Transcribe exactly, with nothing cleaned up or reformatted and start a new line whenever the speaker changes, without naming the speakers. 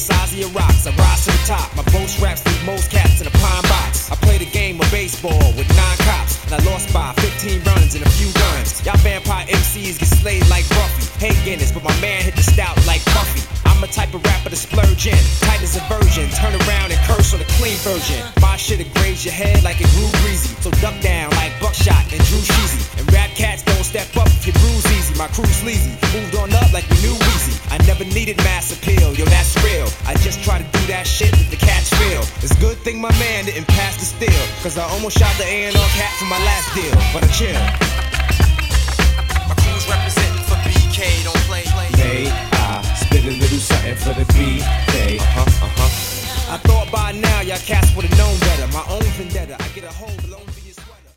size of your rocks. I rise to the top. My boast raps beat most cats in a pine box. I played a game of baseball with nine cops, and I lost by fifteen runs and a few guns. Y'all vampire M Cs get slayed like Buffy. Hey Guinness, but my man hit the stout like Buffy. I'm a type of rapper to splurge in, tight as a virgin. Turn around and curse on a clean version. My shit'll graze your head like it grew greasy. So duck down like Buckshot and Drew Sheezy. And rap cats don't step up if you bruise easy. My crew's sleazy, moved on up like we knew Weezy. I never needed mass appeal, yo that's real. I just try to do that shit that the cats feel. It's a good thing my man didn't pass the steel, cause I almost shot the A and R cat for my last deal. But I chill.
My crew's representing for B K, don't play.
They, I spit a little something for the B K.
Uh-huh, uh-huh. I thought by now y'all cats would've